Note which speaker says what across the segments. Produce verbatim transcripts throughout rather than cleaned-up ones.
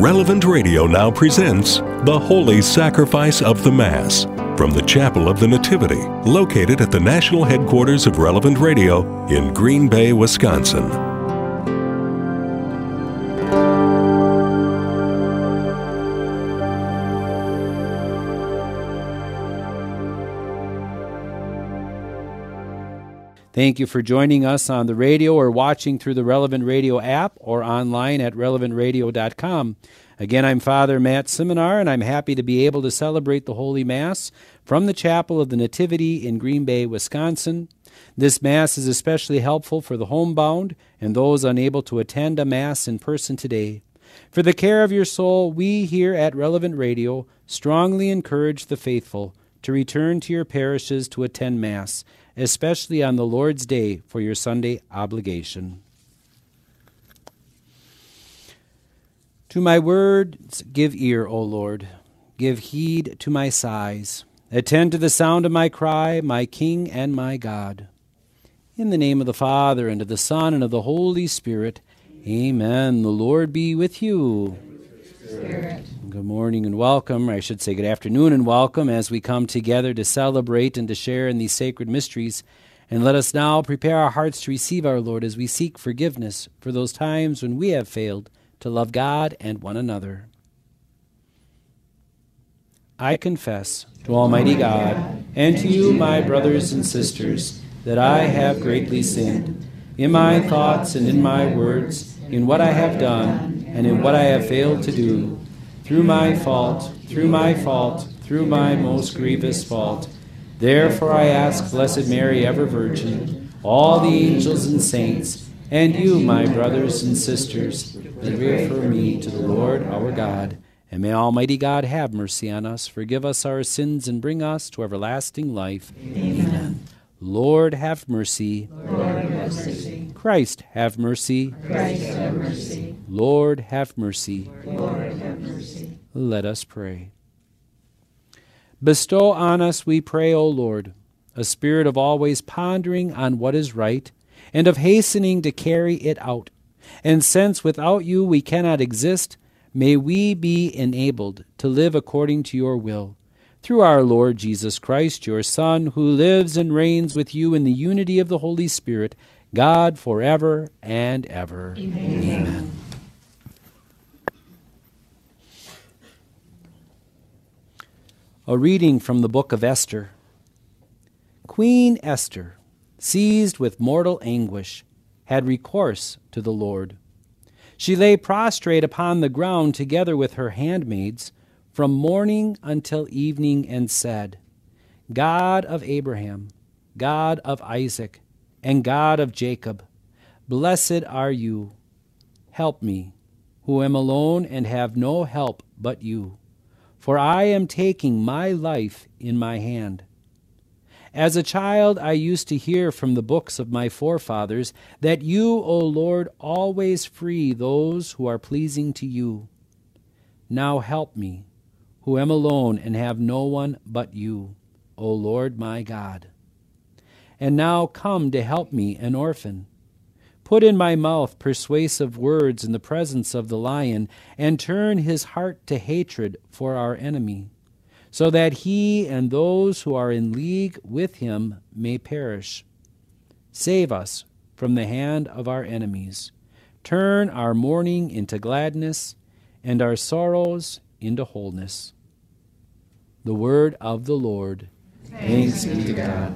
Speaker 1: Relevant Radio now presents The Holy Sacrifice of the Mass from the Chapel of the Nativity, located at the national headquarters of Relevant Radio in Green Bay, Wisconsin.
Speaker 2: Thank you for joining us on the radio or watching through the Relevant Radio app or online at relevant radio dot com. Again, I'm Father Matt Simonar, and I'm happy to be able to celebrate the Holy Mass from the Chapel of the Nativity in Green Bay, Wisconsin. This Mass is especially helpful for the homebound and those unable to attend a Mass in person today. For the care of your soul, we here at Relevant Radio strongly encourage the faithful to return to your parishes to attend Mass, especially on the Lord's Day for your Sunday obligation. To my words give ear, O Lord. Give heed to my sighs. Attend to the sound of my cry, my King and my God. In the name of the Father, and of the Son, and of the Holy Spirit, amen. The Lord be with you. Spirit. Good morning and welcome, or I should say good afternoon and welcome, as we come together to celebrate and to share in these sacred mysteries. And let us now prepare our hearts to receive our Lord as we seek forgiveness for those times when we have failed to love God and one another. I confess to Almighty God and to you, my brothers and sisters, that I have greatly sinned in my thoughts and in my words, in what I have done and in what I have failed to do, through my fault, through my fault, through my most grievous fault. Therefore I ask Blessed Mary, ever Virgin, all the angels and saints, and you, my brothers and sisters, that pray for me to the Lord our God. And may Almighty God have mercy on us, forgive us our sins, and bring us to everlasting life. Amen. Amen. Lord, have mercy.
Speaker 3: Lord, have mercy.
Speaker 2: Christ, have mercy.
Speaker 3: Christ, have mercy.
Speaker 2: Lord, have mercy.
Speaker 3: Lord, have mercy.
Speaker 2: Let us pray. Bestow on us, we pray, O Lord, a spirit of always pondering on what is right and of hastening to carry it out. And since without you we cannot exist, may we be enabled to live according to your will. Through our Lord Jesus Christ, your Son, who lives and reigns with you in the unity of the Holy Spirit, God, forever and ever.
Speaker 3: Amen.
Speaker 2: Amen. A reading from the book of Esther. Queen Esther, seized with mortal anguish, had recourse to the Lord. She lay prostrate upon the ground together with her handmaids from morning until evening, and said, God of Abraham, God of Isaac, and God of Jacob, blessed are you. Help me, who am alone and have no help but you, for I am taking my life in my hand. As a child, I used to hear from the books of my forefathers that you, O Lord, always free those who are pleasing to you. Now help me, who am alone and have no one but you, O Lord my God. And now come to help me, an orphan. Put in my mouth persuasive words in the presence of the lion, and turn his heart to hatred for our enemy, so that he and those who are in league with him may perish. Save us from the hand of our enemies. Turn our mourning into gladness, and our sorrows into wholeness. The word of the Lord.
Speaker 3: Thanks be to God.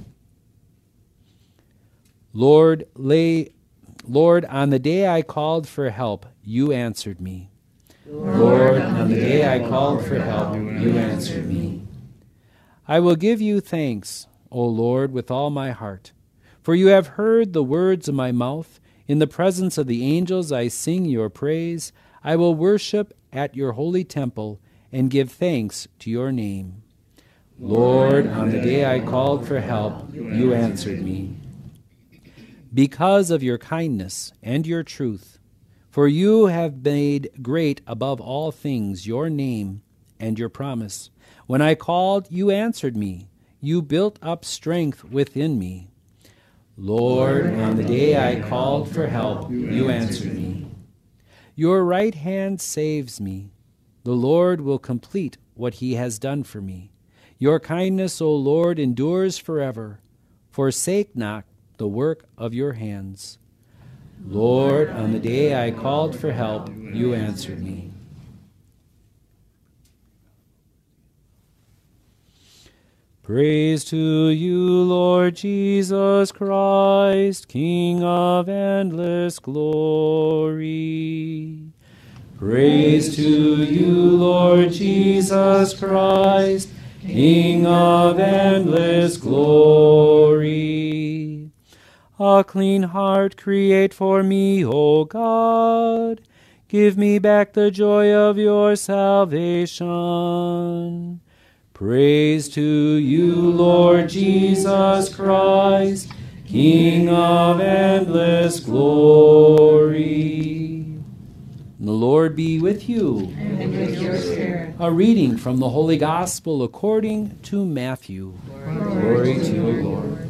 Speaker 2: Lord, lay, Lord, on the day I called for help, you answered me.
Speaker 3: Lord, on the day I called for help, you answered me.
Speaker 2: I will give you thanks, O Lord, with all my heart, for you have heard the words of my mouth. In the presence of the angels I sing your praise. I will worship at your holy temple and give thanks to your name.
Speaker 3: Lord, on the day I called for help, you answered me.
Speaker 2: Because of your kindness and your truth, for you have made great above all things your name and your promise. When I called, you answered me. You built up strength within me.
Speaker 3: Lord, on the day I called for help, you answered me.
Speaker 2: Your right hand saves me. The Lord will complete what he has done for me. Your kindness, O Lord, endures forever. Forsake not the work of your hands. Lord, on the day I called for help, you answered me. Praise to you, Lord Jesus Christ, King of endless glory. Praise to you, Lord Jesus Christ, King of endless glory. A clean heart create for me, O God. Give me back the joy of your salvation. Praise to you, Lord Jesus Christ, King of endless glory. The Lord be with you.
Speaker 4: And with your spirit.
Speaker 2: A reading from the Holy Gospel according to Matthew.
Speaker 4: Glory,
Speaker 2: Glory to you, Lord.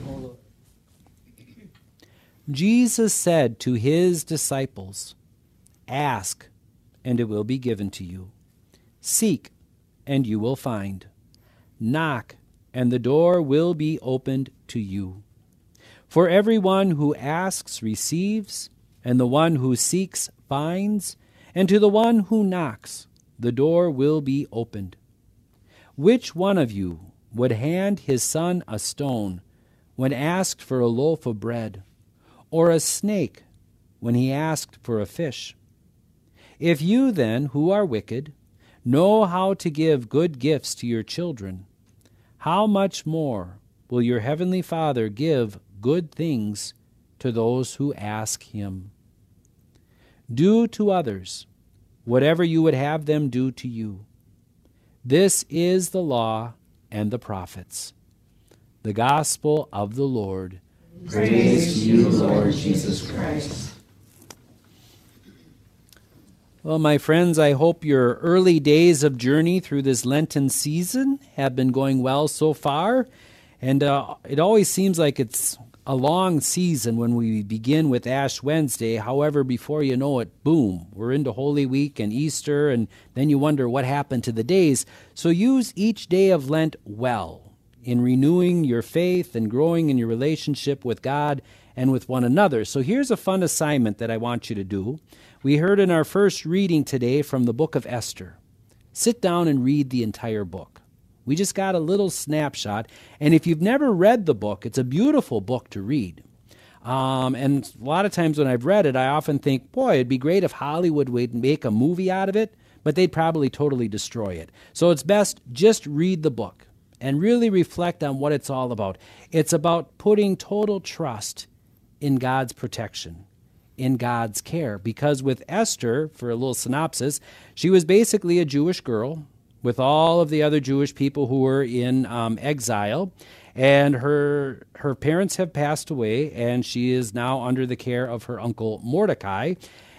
Speaker 2: Jesus said to his disciples, "Ask, and it will be given to you. Seek, and you will find. Knock, and the door will be opened to you. For everyone who asks receives, and the one who seeks finds, and to the one who knocks the door will be opened. Which one of you would hand his son a stone when asked for a loaf of bread, or a snake when he asked for a fish? If you then, who are wicked, know how to give good gifts to your children, how much more will your heavenly Father give good things to those who ask him? Do to others whatever you would have them do to you. This is the law and the prophets." The Gospel of the Lord.
Speaker 4: Praise to you, Lord Jesus Christ.
Speaker 2: Well, my friends, I hope your early days of journey through this Lenten season have been going well so far. And uh, it always seems like it's a long season when we begin with Ash Wednesday. However, before you know it, boom, we're into Holy Week and Easter, and then you wonder what happened to the days. So use each day of Lent well in renewing your faith and growing in your relationship with God and with one another. So here's a fun assignment that I want you to do. We heard in our first reading today from the book of Esther. Sit down and read the entire book. We just got a little snapshot. And if you've never read the book, it's a beautiful book to read. Um, and a lot of times when I've read it, I often think, boy, it'd be great if Hollywood would make a movie out of it, but they'd probably totally destroy it. So it's best just read the book and really reflect on what it's all about. It's about putting total trust in God's protection, in God's care. Because with Esther, for a little synopsis, she was basically a Jewish girl with all of the other Jewish people who were in um, exile. And her her parents have passed away, and she is now under the care of her uncle Mordecai.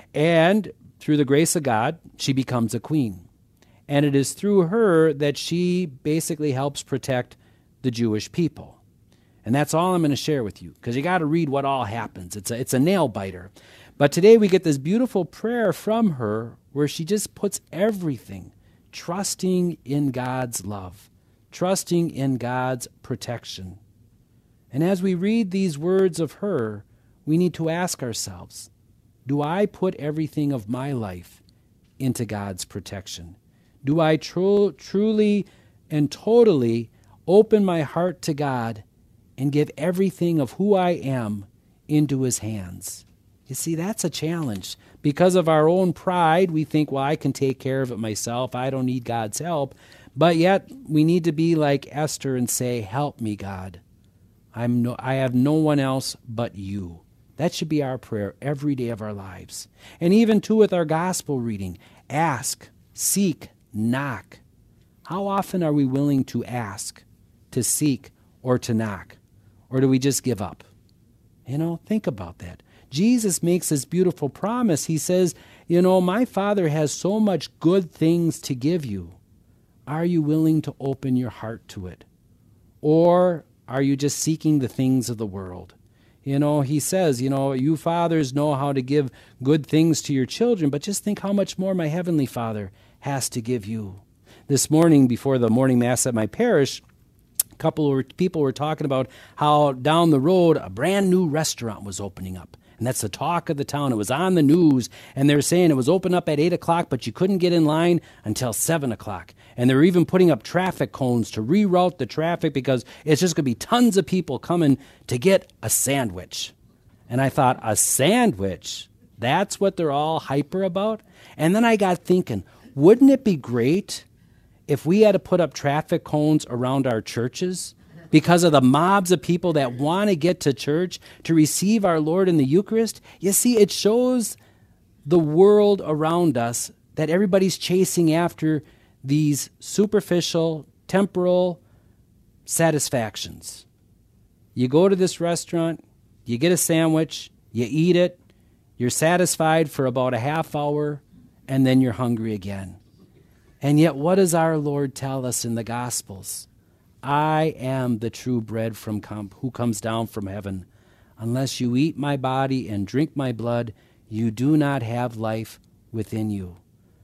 Speaker 2: And through the grace of God, she becomes a queen. And it is through her that she basically helps protect the Jewish people. And that's all I'm going to share with you, because you got to read what all happens. It's a, it's a nail biter. But today we get this beautiful prayer from her where she just puts everything, trusting in God's love, trusting in God's protection. And as we read these words of her, we need to ask ourselves, do I put everything of my life into God's protection? Do I tru- truly and totally open my heart to God and give everything of who I am into his hands? You see, that's a challenge. Because of our own pride, we think, well, I can take care of it myself. I don't need God's help. But yet, we need to be like Esther and say, help me, God. I'm no, I have no one else but you. That should be our prayer every day of our lives. And even, too, with our gospel reading, ask, seek, knock. How often are we willing to ask, to seek, or to knock? Or do we just give up? You know, think about that. Jesus makes this beautiful promise. He says, you know, my Father has so much good things to give you. Are you willing to open your heart to it? Or are you just seeking the things of the world? You know, he says, you know, you fathers know how to give good things to your children, but just think how much more my heavenly Father has to give you. This morning, before the morning mass at my parish, a couple of people were talking about how down the road a brand new restaurant was opening up. And that's the talk of the town. It was on the news, and they were saying it was open up at eight o'clock, but you couldn't get in line until seven o'clock. And they were even putting up traffic cones to reroute the traffic because it's just going to be tons of people coming to get a sandwich. And I thought, a sandwich? That's what they're all hyper about? And then I got thinking, wouldn't it be great if we had to put up traffic cones around our churches because of the mobs of people that want to get to church to receive our Lord in the Eucharist? You see, it shows the world around us that everybody's chasing after these superficial, temporal satisfactions. You go to this restaurant, you get a sandwich, you eat it, you're satisfied for about a half hour, and then you're hungry again. And yet, what does our Lord tell us in the Gospels? I am the true bread from com- who comes down from heaven. Unless you eat my body and drink my blood, you do not have life within you.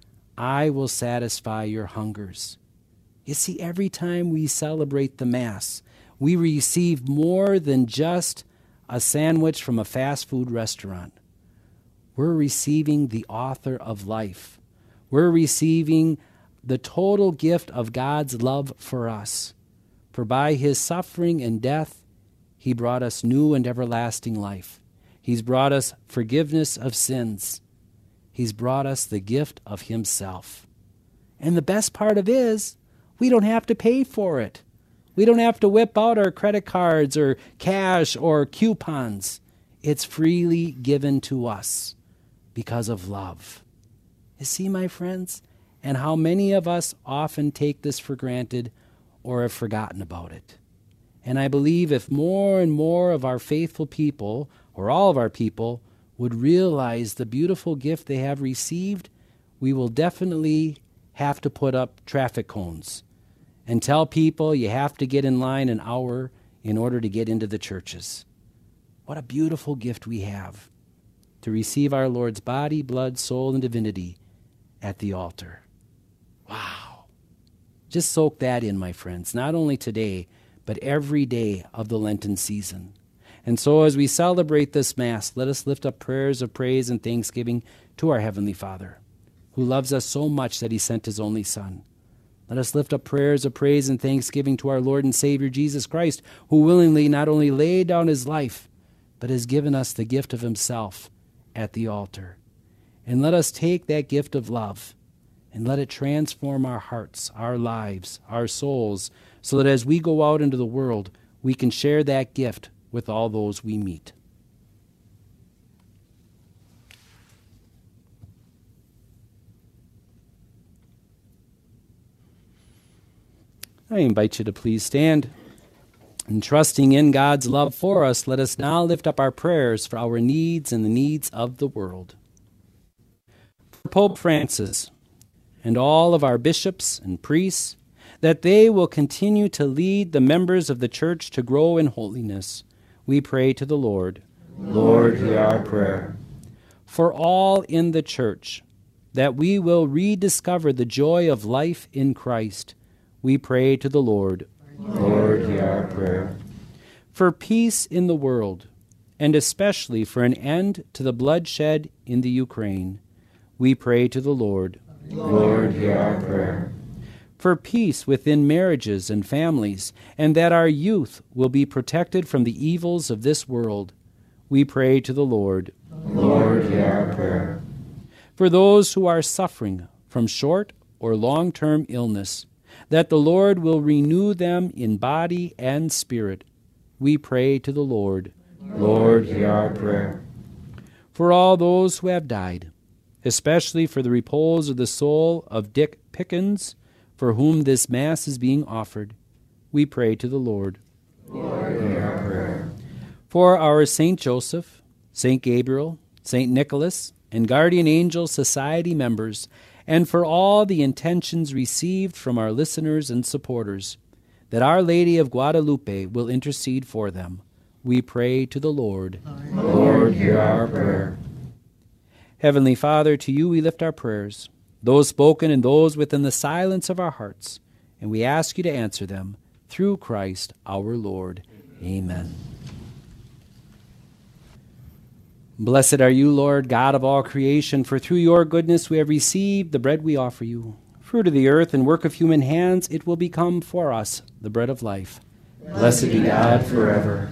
Speaker 2: I will satisfy your hungers. You see, every time we celebrate the Mass, we receive more than just a sandwich from a fast food restaurant. We're receiving the author of life. We're receiving the total gift of God's love for us. For by his suffering and death, he brought us new and everlasting life. He's brought us forgiveness of sins. He's brought us the gift of himself. And the best part of it is, we don't have to pay for it. We don't have to whip out our credit cards or cash or coupons. It's freely given to us because of love. You see, my friends, and how many of us often take this for granted or have forgotten about it. And I believe if more and more of our faithful people, or all of our people, would realize the beautiful gift they have received, we will definitely have to put up traffic cones and tell people you have to get in line an hour in order to get into the churches. What a beautiful gift we have to receive our Lord's body, blood, soul, and divinity at the altar. Wow. Just soak that in, my friends, not only today, but every day of the Lenten season. And so as we celebrate this Mass, let us lift up prayers of praise and thanksgiving to our Heavenly Father, who loves us so much that he sent his only Son. Let us lift up prayers of praise and thanksgiving to our Lord and Savior Jesus Christ, who willingly not only laid down his life, but has given us the gift of himself at the altar. And let us take that gift of love and let it transform our hearts, our lives, our souls, so that as we go out into the world, we can share that gift with all those we meet. I invite you to please stand. And trusting in God's love for us, let us now lift up our prayers for our needs and the needs of the world. For Pope Francis and all of our bishops and priests, that they will continue to lead the members of the Church to grow in holiness, we pray to the Lord.
Speaker 4: Lord, hear our prayer.
Speaker 2: For all in the Church, that we will rediscover the joy of life in Christ, we pray to the Lord.
Speaker 4: Lord, hear our prayer.
Speaker 2: For peace in the world, and especially for an end to the bloodshed in the Ukraine, we pray to the Lord.
Speaker 4: Lord, hear our prayer.
Speaker 2: For peace within marriages and families, and that our youth will be protected from the evils of this world, we pray to the Lord.
Speaker 4: Lord, hear our prayer.
Speaker 2: For those who are suffering from short or long-term illness, that the Lord will renew them in body and spirit, we pray to the Lord.
Speaker 4: Lord, hear our prayer.
Speaker 2: For all those who have died, especially for the repose of the soul of Dick Pickens, for whom this Mass is being offered, we pray to the Lord.
Speaker 4: Lord, hear our prayer.
Speaker 2: For our Saint Joseph, Saint Gabriel, Saint Nicholas, and Guardian Angel Society members, and for all the intentions received from our listeners and supporters, that Our Lady of Guadalupe will intercede for them, we pray to the Lord.
Speaker 4: Lord, hear our prayer.
Speaker 2: Heavenly Father, to you we lift our prayers, those spoken and those within the silence of our hearts, and we ask you to answer them through Christ our Lord. Amen. Blessed are you, Lord, God of all creation, for through your goodness we have received the bread we offer you. Fruit of the earth and work of human hands, it will become for us the bread of life.
Speaker 4: Blessed be God forever.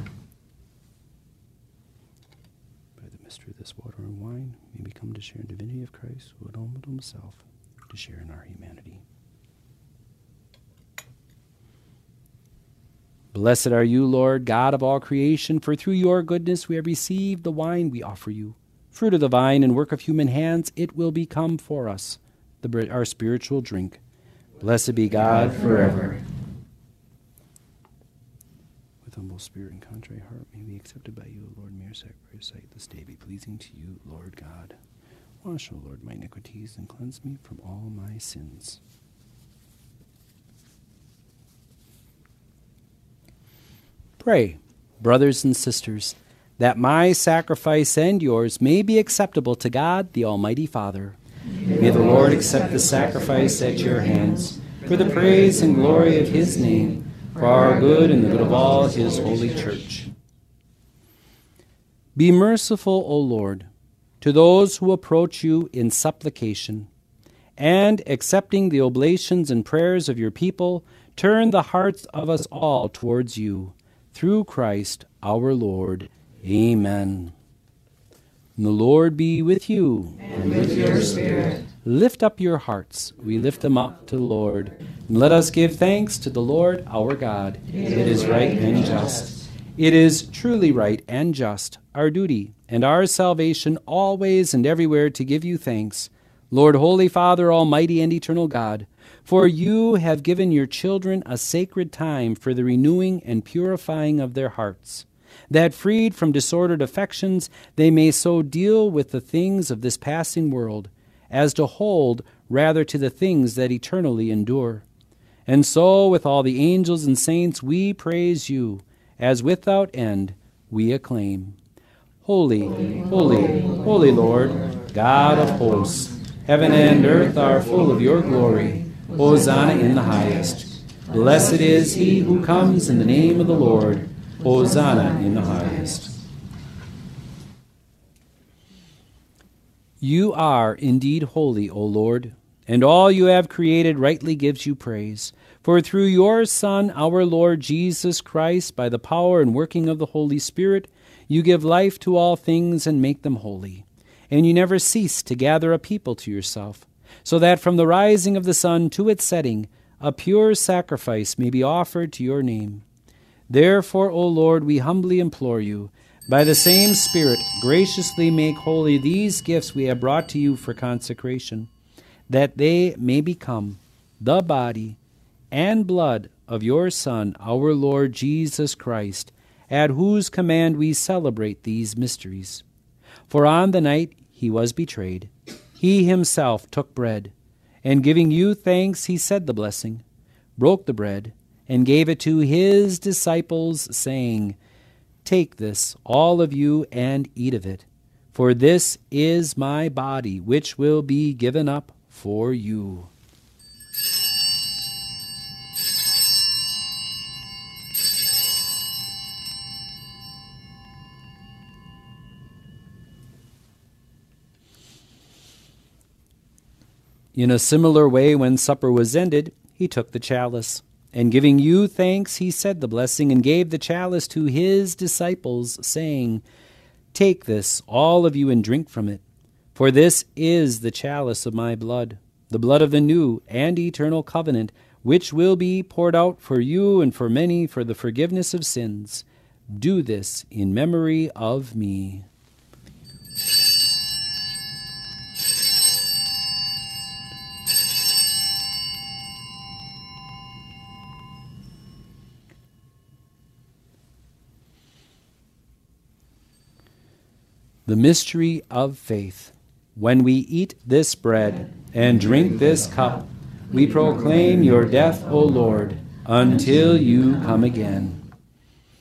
Speaker 2: By the mystery of this water and wine, may we come to share in the divinity of Christ, who had humbled himself to share in our humanity. Blessed are you, Lord, God of all creation, for through your goodness we have received the wine we offer you. Fruit of the vine and work of human hands, it will become for us the bre- our spiritual drink. Blessed be God forever. With humble spirit and contrite heart, may we be accepted by you, O Lord, mere sacrifice sight this day be pleasing to you, Lord God. Wash, O Lord, my iniquities and cleanse me from all my sins. Pray, brothers and sisters, that my sacrifice and yours may be acceptable to God, the Almighty Father. May the Lord accept the sacrifice at your hands, for the praise and glory of his name, for our good and the good of all his holy church. Be merciful, O Lord, to those who approach you in supplication, and, accepting the oblations and prayers of your people, turn the hearts of us all towards you. Through Christ our Lord. Amen. And the Lord be with you.
Speaker 4: And with your spirit.
Speaker 2: Lift up your hearts. We lift them up to the Lord. And let us give thanks to the Lord our God. It is right and just. It is truly right and just, our duty and our salvation always and everywhere to give you thanks, Lord, Holy Father, Almighty and eternal God, for you have given your children a sacred time for the renewing and purifying of their hearts, that freed from disordered affections they may so deal with the things of this passing world, as to hold rather to the things that eternally endure. And so with all the angels and saints we praise you, as without end we acclaim. Holy, holy, holy Lord, God of hosts, heaven and earth are full of your glory. Hosanna in the highest. Blessed is he who comes in the name of the Lord. Hosanna in the highest. You are indeed holy, O Lord, and all you have created rightly gives you praise. For through your Son, our Lord Jesus Christ, by the power and working of the Holy Spirit, you give life to all things and make them holy. And you never cease to gather a people to yourself, so that from the rising of the sun to its setting, a pure sacrifice may be offered to your name. Therefore, O Lord, we humbly implore you, by the same Spirit, graciously make holy these gifts we have brought to you for consecration, that they may become the body and blood of your Son, our Lord Jesus Christ, at whose command we celebrate these mysteries. For on the night he was betrayed, he himself took bread, and giving you thanks, he said the blessing, broke the bread, and gave it to his disciples, saying, Take this, all of you, and eat of it, for this is my body, which will be given up for you. In a similar way, when supper was ended, he took the chalice, and giving you thanks, he said the blessing, and gave the chalice to his disciples, saying, Take this, all of you, and drink from it, for this is the chalice of my blood, the blood of the new and eternal covenant, which will be poured out for you and for many for the forgiveness of sins. Do this in memory of me. The mystery of faith. When we eat this bread and drink this cup, we proclaim your death, O Lord, until you come again.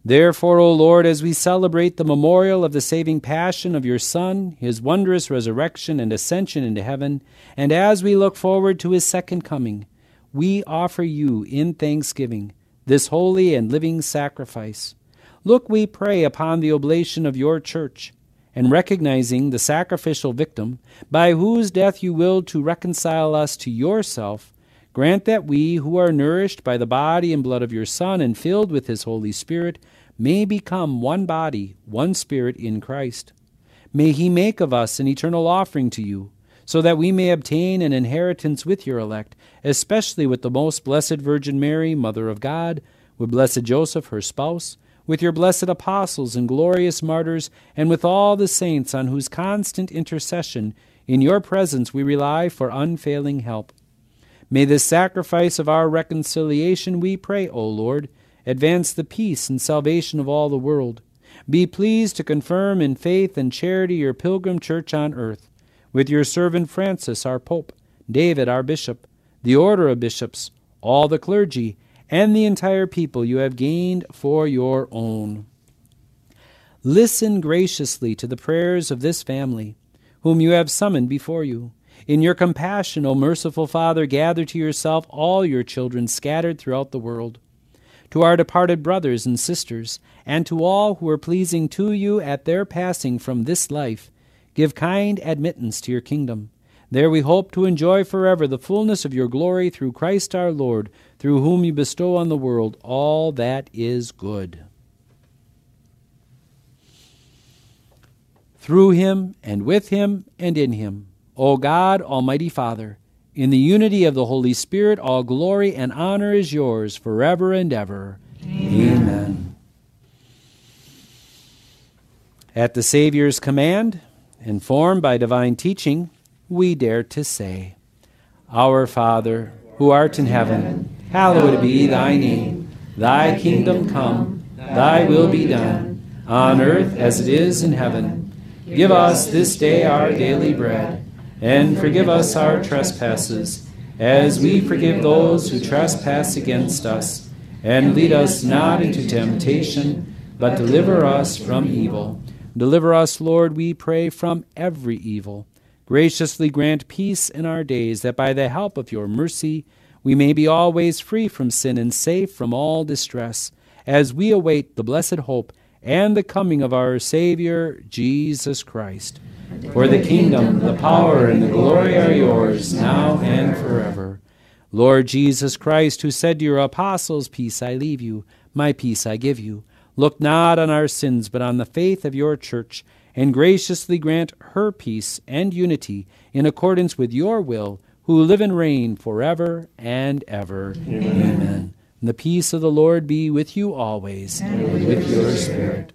Speaker 2: Therefore, O Lord, as we celebrate the memorial of the saving passion of your Son, his wondrous resurrection and ascension into heaven, and as we look forward to his second coming, we offer you in thanksgiving this holy and living sacrifice. Look, we pray, upon the oblation of your church, and recognizing the sacrificial victim, by whose death you willed to reconcile us to yourself, grant that we, who are nourished by the body and blood of your Son and filled with his Holy Spirit, may become one body, one spirit in Christ. May he make of us an eternal offering to you, so that we may obtain an inheritance with your elect, especially with the most blessed Virgin Mary, Mother of God, with blessed Joseph, her spouse, with your blessed apostles and glorious martyrs, and with all the saints on whose constant intercession in your presence we rely for unfailing help. May this sacrifice of our reconciliation, we pray, O Lord, advance the peace and salvation of all the world. Be pleased to confirm in faith and charity your pilgrim church on earth, with your servant Francis, our Pope, David, our Bishop, the order of bishops, all the clergy, and the entire people you have gained for your own. Listen graciously to the prayers of this family, whom you have summoned before you. In your compassion, O merciful Father, gather to yourself all your children scattered throughout the world. To our departed brothers and sisters, and to all who are pleasing to you at their passing from this life, give kind admittance to your kingdom. There we hope to enjoy forever the fullness of your glory through Christ our Lord, through whom you bestow on the world all that is good. Through him, and with him, and in him, O God, Almighty Father, in the unity of the Holy Spirit, all glory and honor is yours forever and ever. Amen. Amen. At the Savior's command, informed by divine teaching, we dare to say, Our Father, who art in heaven, hallowed be thy name. Thy kingdom come, thy will be done, on earth as it is in heaven. Give us this day our daily bread, and forgive us our trespasses, as we forgive those who trespass against us. And lead us not into temptation, but deliver us from evil. Deliver us, Lord, we pray, from every evil. Graciously grant peace in our days, that by the help of your mercy we may be always free from sin and safe from all distress, as we await the blessed hope and the coming of our Savior, Jesus Christ. For the kingdom, the power, and the glory are yours, now and forever. Lord Jesus Christ, who said to your apostles, Peace I leave you, my peace I give you, look not on our sins, but on the faith of your church, and graciously grant her peace and unity in accordance with your will, who live and reign forever and ever. Amen. Amen. And the peace of the Lord be with you always, and with, with your spirit.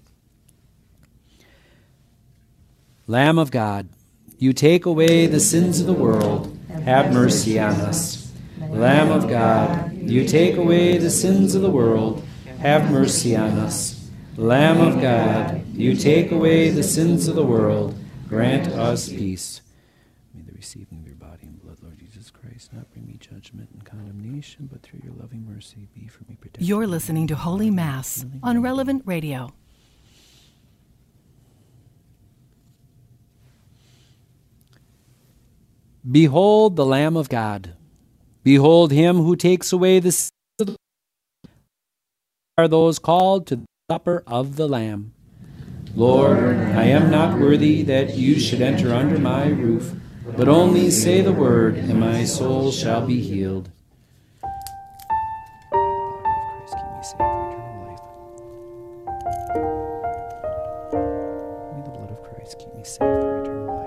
Speaker 2: Lamb of God, you take away the sins of the world, have mercy on us. Lamb of God, you take away the sins of the world, have mercy on us. Lamb of God, you take away the sins of the world, grant us peace. May the receiving of your body and blood, Lord Jesus Christ, not bring me judgment and condemnation, but through your loving mercy be for me protection.
Speaker 5: You're listening to Holy Mass on Relevant Radio.
Speaker 2: Behold the Lamb of God. Behold him who takes away the sins of the world. Are those called to the supper of the Lamb. Lord, I am not worthy that you should enter under my roof, but only say the word, and my soul shall be healed. May the blood of Christ keep me safe for eternal life.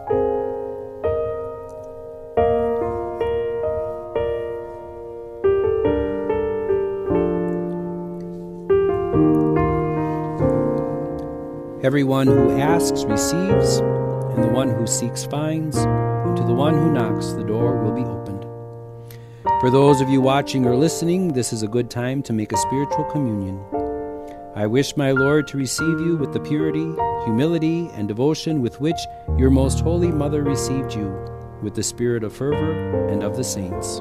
Speaker 2: Everyone who asks receives, and the one who seeks finds, and to the one who knocks the door will be opened. For those of you watching or listening, this is a good time to make a spiritual communion. I wish my Lord to receive you with the purity, humility, and devotion with which your most holy Mother received you, with the spirit of fervor and of the saints.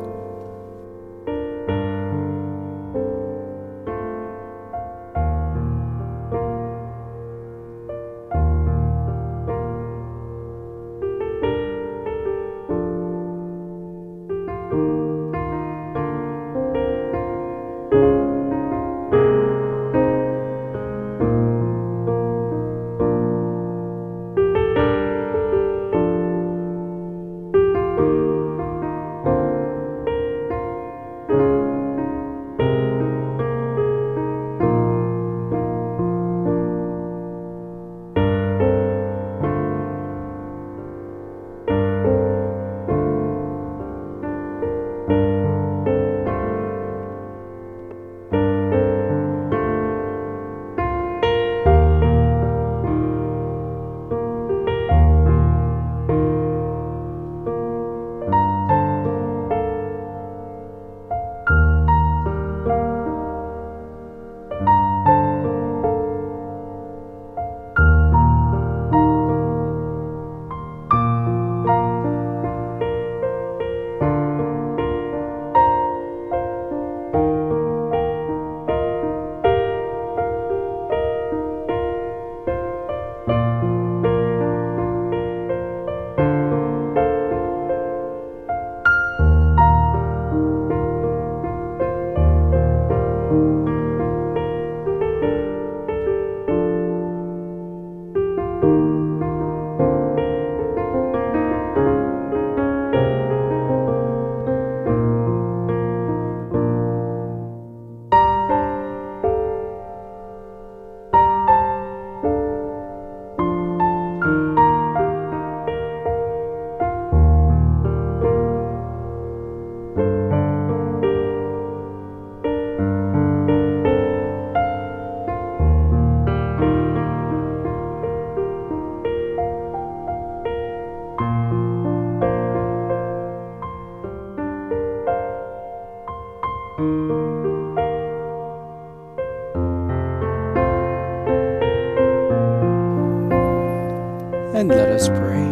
Speaker 2: and let us pray.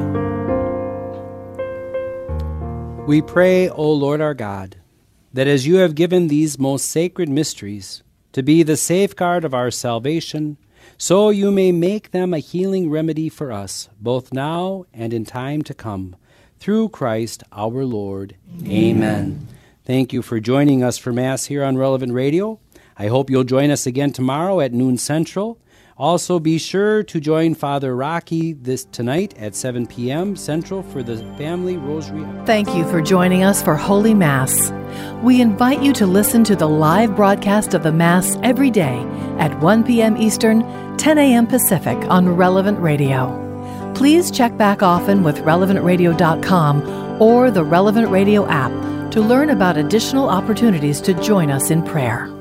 Speaker 2: We pray, O Lord our God, that as you have given these most sacred mysteries to be the safeguard of our salvation, so you may make them a healing remedy for us, both now and in time to come. Through Christ our Lord. Amen. Amen. Thank you for joining us for Mass here on Relevant Radio. I hope you'll join us again tomorrow at noon Central. Also, be sure to join Father Rocky this tonight at seven p.m. Central for the Family Rosary.
Speaker 5: Thank you for joining us for Holy Mass. We invite you to listen to the live broadcast of the Mass every day at one p.m. Eastern, ten a.m. Pacific on Relevant Radio. Please check back often with relevant radio dot com or the Relevant Radio app to learn about additional opportunities to join us in prayer.